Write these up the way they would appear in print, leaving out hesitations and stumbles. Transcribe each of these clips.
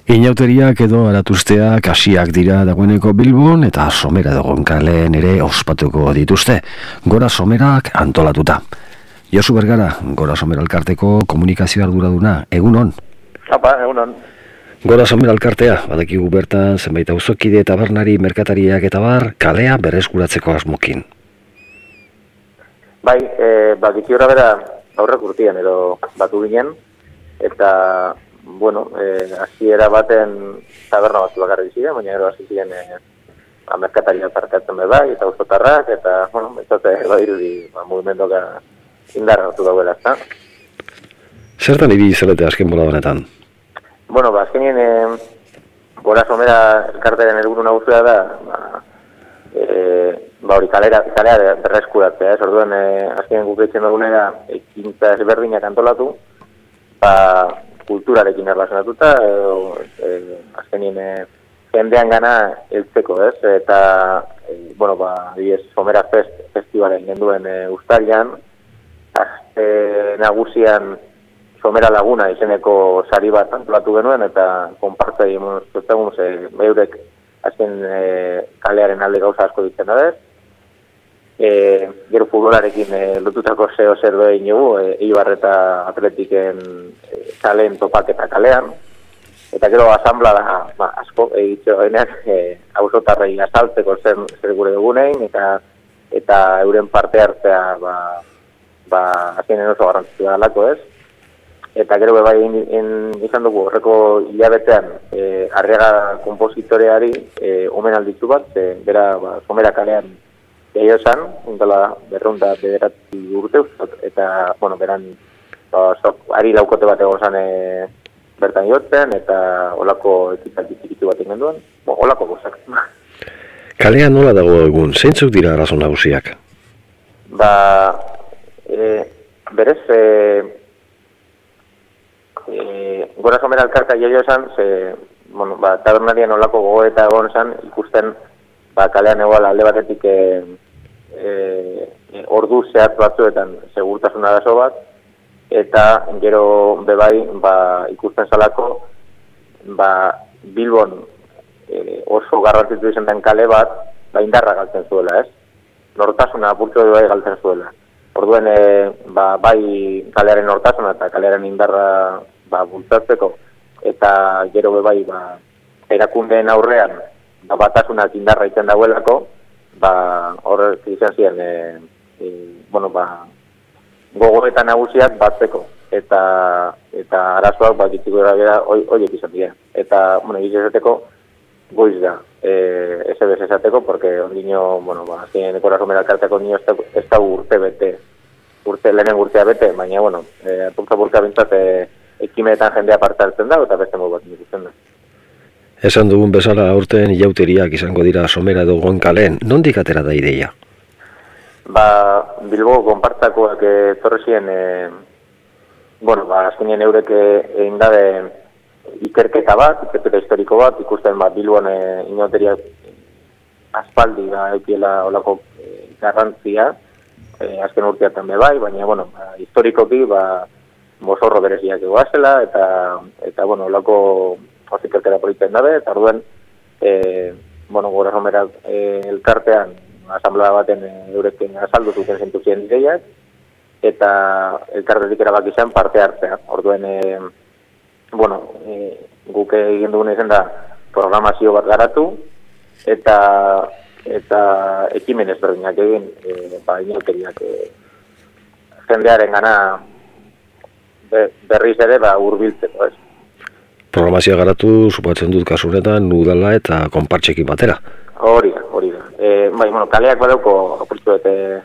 Inauteriak edo aratuzteak hasiak dira dagoeneko Bilbon eta Somera dagoen kalean ere ospatuko dituzte, Gora Somerak antolatuta. Josu Bergara, Gora Somera elkarteko komunikazio arduraduna, egunon? Apa, egunon. Gora Somera elkartea, badakigu bertan zenbait auzokide, tabernari, merkatariak eta bar, kalea berreskuratzeko asmokin. Bai, badikiora bera aurrek urtean edo batu ginen, eta bueno, hasiera baten taberna batzu bakarrik ziren, baina gero hasi ziren merkatariak parkatzen bai, eta auzotarrak, eta, bueno, betzote badirudi mugimendoka indarra hartu dauela, ezta? Zertan ibili zelete azken bola honetan? Bueno, azkenien Gora Somera elkartearen helburu nagusia da, hori kalea berreskuratzea, orduan azkenien guk eitzen dugunera ekintza ezberdinak antolatu, kulturarekin erlazionatuta, azkenien jendean gana heltzeko, ez? Eta, bueno, Somera Festivalen genduen uztailean, nagusian Somera Laguna izeneko sari bat antolatu genuen, eta konpartzei emun beurek azken kalearen alde gauza asko ditzen da, ez? Gero futbolarekin lotutako zer doein dugu, Eibar eta Atletiken kaleen topaketa kalean, eta gero asamblea da asko egitxo geneak auzotarrei azaltzeko zer gure dugunein, eta euren parte hartzea azkenen oso garrantzitsua dalako, ez? Eta gero bai izan dugu horreko hilabetean Arriaga kompositoreari omenalditzu bat, bera Somera kalean jaio esan, undala berrunda bederatzi urte, eta, bueno, beran ari laukote bat egon zan bertan jotzen, eta olako ekitaldi txikitu bat ingen duen, olako gozak. Kalean nola dago egun, zeintzuk dira arazo nagusiak? Berez, Gora Somera elkartea jaio esan, tabernarian olako gogoeta egon zan, ikusten kalean egoala alde batetik ordu zehatz batzuetan segurtasun arazo bat, eta gero bebai ikusten zalako Bilbon oso garrantzitsu izan den kale bat indarra galtzen zuela, ez? Nortasuna apurtxo bai galtzen zuela. Orduen bai kalearen nortasuna eta kalearen indarra bultzatzeko, eta gero bebai erakundeen aurrean batasunak indarra itzen dauelako, horrek izan ziren, gogoeta nagusiak batzeko, eta arazoak ditziko gara horiek izan dira. Eta, izateko, goiz da, ez esateko, porque ondino, azken Gora Somera elkarteko nio ez da lehenen urtea bete, baina, apuntza burka bintzat ekimenetan jendea parte hartzen da, eta beste modu bat ikusten da. Esan dugun bezala aurten ilauteriak izango dira Somera edo Goenkaleen, nondik atera da ideia? Bilbo konpartzakoak torrezien, azkenien eurek egin dabe ikerketa historiko bat, ikusten Bilbon inauteriak aspaldi eukiela olako garrantzia, azken urteatan bai, baina, historikoki, mozorro bereziak egoazela, eta olako ikerketa politen dabe, eta orduan, Gora Somera elkartean, asamblea baten eureken azaldu zuten zentuzien ideiak, eta elkartetik erabak izan parte hartzea. Orduen, guk egin dugun izan da programazio bat garatu, eta ekimen ezberdinak egin, inauteriak jendearen gana berriz ere hurbiltzeko, ez? Programazioa garatu, supatzen dut kasu honetan, udala eta konpartxekin batera. Hori da. Kaleak badauko apurtu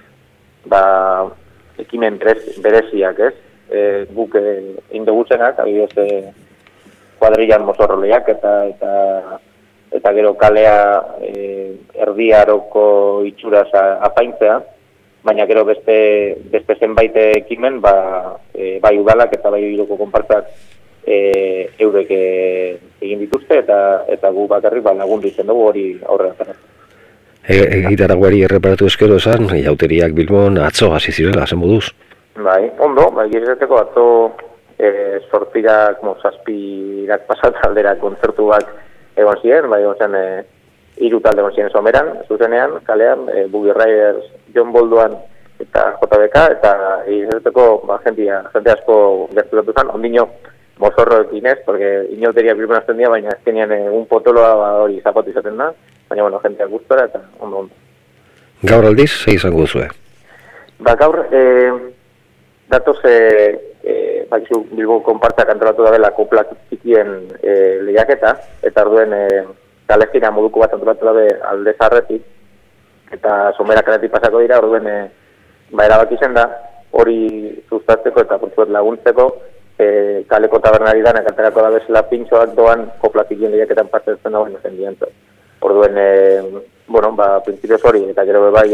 ekimen bereziak, ez? Guk indogutzenak, abidez kuadrillan mozorroleak, eta gero kalea erdiaroko itxuraz apaintzea, baina gero beste zenbait ekimen, bai udalak eta bai iroko konpartzak eurek egin dituzte, eta gu bakarrik lagundu izen dugu hori aurrera. Egitaraguari erreparatu eskero esan, ilauteriak Bilbon atzo hasi zirela, zen moduz? Ondo, gizateko atzo sortzirak, zazpirak pasat aldera kontzertu bat egon ziren, bai egon zen 3 talde egon ziren someran, zuzenean, kalean, Boogie Riders, John Bolduan eta JBK, eta izateko jente asko gerturatu zen, ondino mozorroekin ez, porque inauteria bilpen azten dira, baina ez tenían un potoloa hori zapatu izaten da, baina, bueno, jenteak gustora eta ondo. Gaur aldiz, ze izango duzue? Gaur, datoz, Bilbo konpartzak antolatu da bela koplak txikien lehiaketa, eta orduen kalezkina moduko bat antolatu da alde zarretik, eta somera kaletik pasako dira, orduen erabaki zen da, hori sustatzeko eta portuet laguntzeko, kaleko tabernari dana kalterako da bezala pintxoak doan koplatikien lehiaketan parte ezten dagoen zen dientu. Orduen, prinsipioz hori, eta gero bai,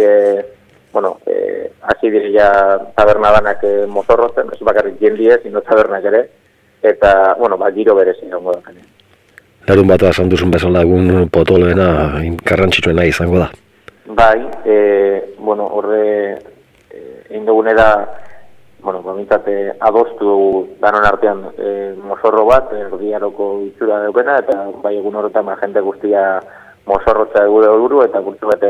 hasi dirila taberna danak mozorrotzen, ez bakarrik jendiez, ino tabernak ere, eta, giro berezi izango da. Larun bat esan duzun bezala egun potoloena garrantzitsuena izango da. Bai, horre egin dugune da, mintzate adostu danon artean mozorro bat, erdiaroko itxura daukena, eta bai egun horretan jende guztia mozorrotza gure helburu eta gurtzu bete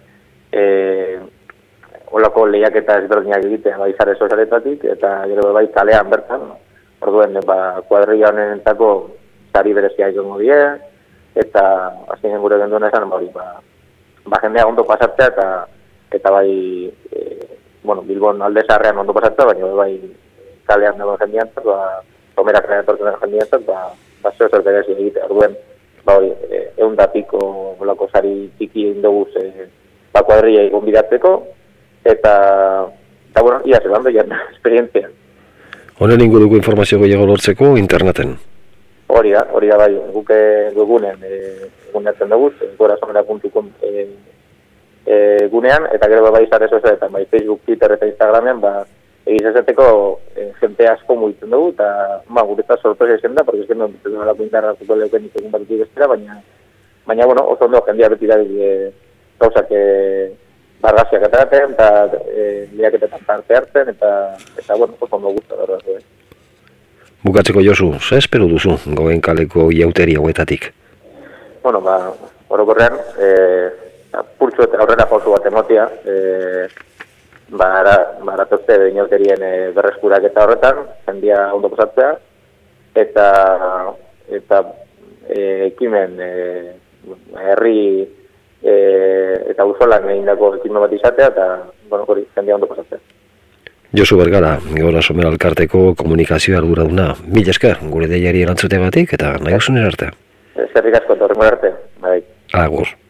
olako lehiaketa ezberdinak egitea bai zare sozialetatik, eta gero bai kalean bertan, orduen kuadrilla honenetako sari berezia izango die, eta azkenean gure genduen esan, jendea ondo pasatzea, eta bai, Bilbon alde zarrean ondo pasatzea, baina bai kalean dagoen jendeantzat, tomera kalean etortzen dagoen jendeantzat, zeo zer berezia egitea, orduen, hori, 100 piko olako sari txiki egin dugu kuadrilla gonbidatzeko, eta ia zelando ja esperientzia. Honen inguruko informazio gehiago lortzeko interneten? Hori da bai, guke webgunen eguneatzen dugu, gorasomera.com gunean, eta gero bai zare sozialetan, bai Facebook, Twitter eta Instagramean, egizazateko jente asko mugitzen dugu, eta guretzat sorpresa izan da, porque ez genuen dut nolako interratuko leuken itegun batutik bestera, baina oso ondo jendea beti da gauzak bargaziak ataraten, eta lehiaketetan parte hartzen, eta oso ondo guztu da. Bukatzeko Josu, ze espero duzu Gogen kaleko iauteri hauetatik? Orokorrean, purtsu eta aurrera pausu bat emotia, baratozte inauterien berreskurak eta horretan, jendia ondo pasatzea, eta ekimen herri eta uzolan egindako ekimen bat izatea, eta hori jendia ondo pasatzea. Josu Bergara, Gora Somera Elkarteko komunikazio arduraduna. Mila esker, gure deiari erantzuteagatik eta nahi usunen arte. Eskerrik asko, horrengo arte. Bai. Agur.